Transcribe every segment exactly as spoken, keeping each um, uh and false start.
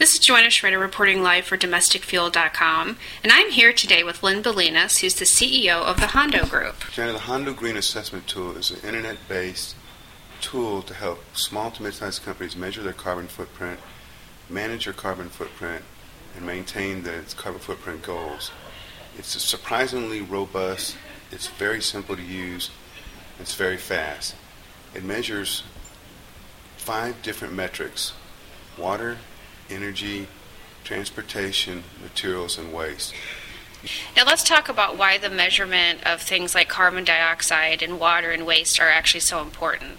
This is Joanna Schrader reporting live for domestic fuel dot com, and I'm here today with Lynn Bolinas, who's the C E O of the Hondo Group. Joanna, the Hondo Green Assessment Tool is an internet-based tool to help small to mid-sized companies measure their carbon footprint, manage their carbon footprint, and maintain their carbon footprint goals. It's surprisingly robust, it's very simple to use, it's very fast. It measures five different metrics: water, energy, transportation, materials, and waste. Now let's talk about why the measurement of things like carbon dioxide and water and waste are actually so important.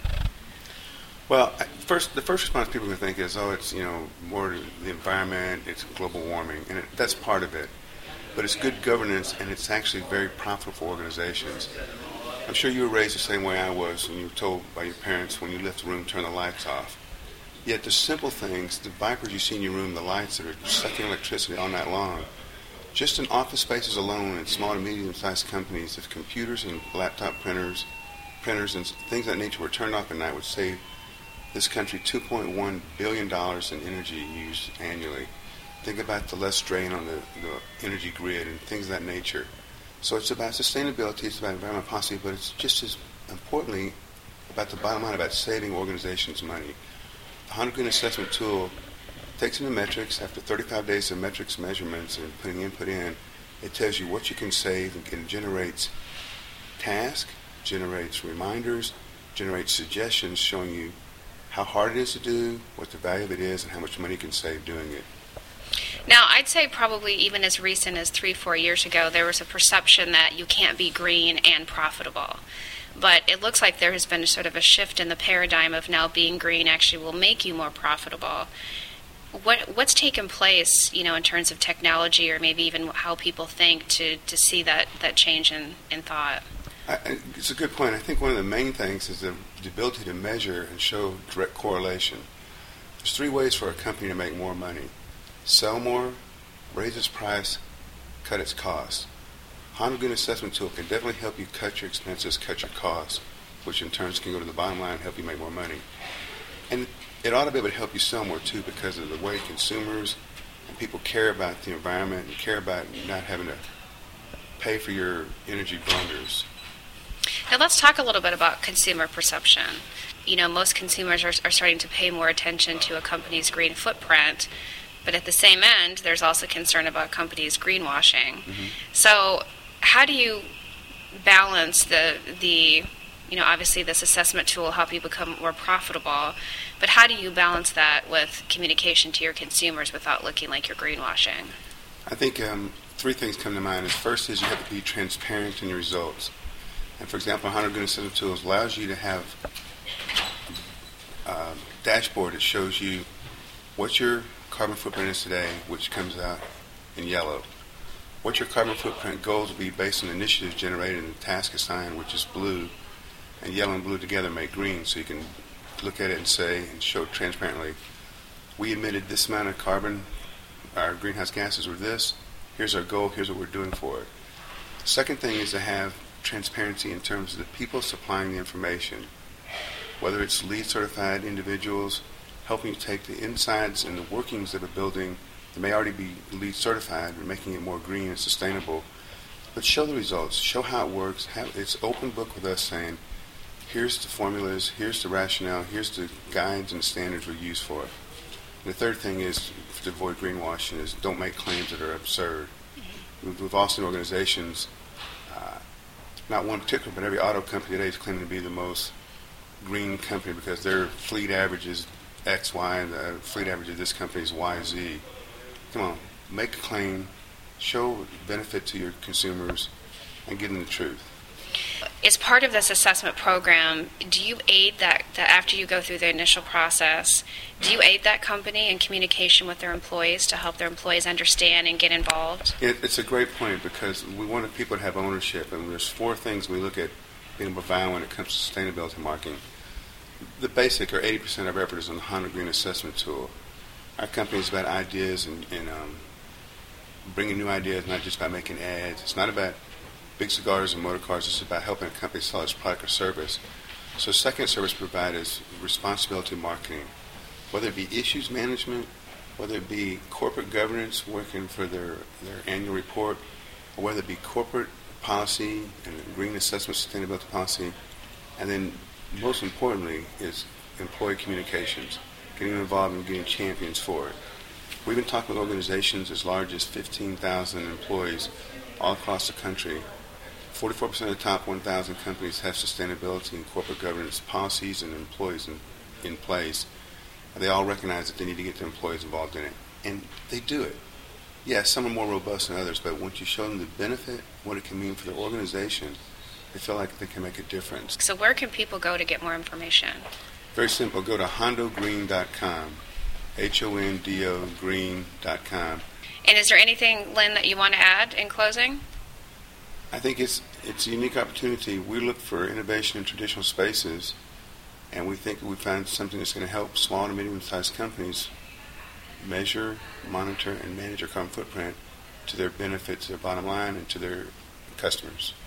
Well, first, the first response people can think is, oh, it's, you know, more the environment, it's global warming, and it, that's part of it. But it's good governance, and it's actually very profitable for organizations. I'm sure you were raised the same way I was when you were told by your parents, when you left the room, turn the lights off. Yet the simple things, the Vipers you see in your room, the lights that are sucking electricity all night long, just in office spaces alone in small to medium-sized companies, if computers and laptop printers, printers and things of that nature were turned off at night, would save this country two point one billion dollars in energy used annually. Think about the less drain on the, the energy grid and things of that nature. So it's about sustainability, it's about environmental policy, but it's just as importantly about the bottom line, about saving organizations money. The Hondo Green Assessment Tool takes in the metrics. After thirty-five days of metrics measurements and putting input in, it tells you what you can save, and it generates tasks, generates reminders, generates suggestions showing you how hard it is to do, what the value of it is, and how much money you can save doing it. Now, I'd say probably even as recent as three, four years ago, there was a perception that you can't be green and profitable. But it looks like there has been sort of a shift in the paradigm of now being green actually will make you more profitable. What what's taken place, you know, in terms of technology or maybe even how people think to, to see that, that change in, in thought? I, it's a good point. I think one of the main things is the, the ability to measure and show direct correlation. There's three ways for a company to make more money: sell more, raise its price, cut its costs. Hondo Green Assessment Tool can definitely help you cut your expenses, cut your costs, which in turn can go to the bottom line and help you make more money. And it ought to be able to help you sell more too, because of the way consumers and people care about the environment and care about not having to pay for your energy blunders. Now let's talk a little bit about consumer perception. You know, most consumers are, are starting to pay more attention to a company's green footprint, but at the same end, there's also concern about companies greenwashing. Mm-hmm. So how do you balance the, the, you know, obviously this assessment tool will help you become more profitable, but how do you balance that with communication to your consumers without looking like you're greenwashing? I think um, three things come to mind. First is you have to be transparent in your results. And for example, Hondo Green Assessment Tools allows you to have a dashboard that shows you what your carbon footprint is today, which comes out in yellow. What your carbon footprint goals will be based on initiatives generated and the task assigned, which is blue, and yellow and blue together make green, so you can look at it and say and show transparently, we emitted this amount of carbon, our greenhouse gases were this, here's our goal, here's what we're doing for it. The second thing is to have transparency in terms of the people supplying the information, whether it's LEED certified individuals helping you take the insides and the workings of a building that may already be LEED certified and making it more green and sustainable, but show the results, show how it works. Have, it's open book with us saying, here's the formulas, here's the rationale, here's the guides and standards we use for it. And the third thing is to avoid greenwashing is don't make claims that are absurd. We've, we've also seen organizations, uh, not one particular, but every auto company today is claiming to be the most green company because their fleet average is X, Y, and the fleet average of this company is Y, Z. Come on, make a claim, show benefit to your consumers, and give them the truth. As part of this assessment program, do you aid that, that after you go through the initial process, do you aid that company in communication with their employees to help their employees understand and get involved? It, it's a great point because we want people to have ownership, and there's four things we look at being able to provide when it comes to sustainability marketing. The basic, or eighty percent of our effort, is on the Hondo Green Assessment Tool. Our company is about ideas and, and um, bringing new ideas, not just by making ads. It's not about big cigars and motor cars. It's about helping a company sell its product or service. So the second service provided is responsibility marketing, whether it be issues management, whether it be corporate governance working for their, their annual report, or whether it be corporate policy and green assessment sustainability policy, and then most importantly is employee communications, getting involved and getting champions for it. We've been talking with organizations as large as fifteen thousand employees all across the country. forty-four percent of the top one thousand companies have sustainability and corporate governance policies and employees in, in place. And they all recognize that they need to get their employees involved in it. And they do it. Yes, some are more robust than others, but once you show them the benefit, what it can mean for their organization, they feel like they can make a difference. So where can people go to get more information? Very simple. Go to hondo green dot com, H O N D O green dot com. And is there anything, Lynn, that you want to add in closing? I think it's it's a unique opportunity. We look for innovation in traditional spaces, and we think we found something that's going to help small and medium-sized companies measure, monitor, and manage their carbon footprint to their benefit, to their bottom line, and to their customers.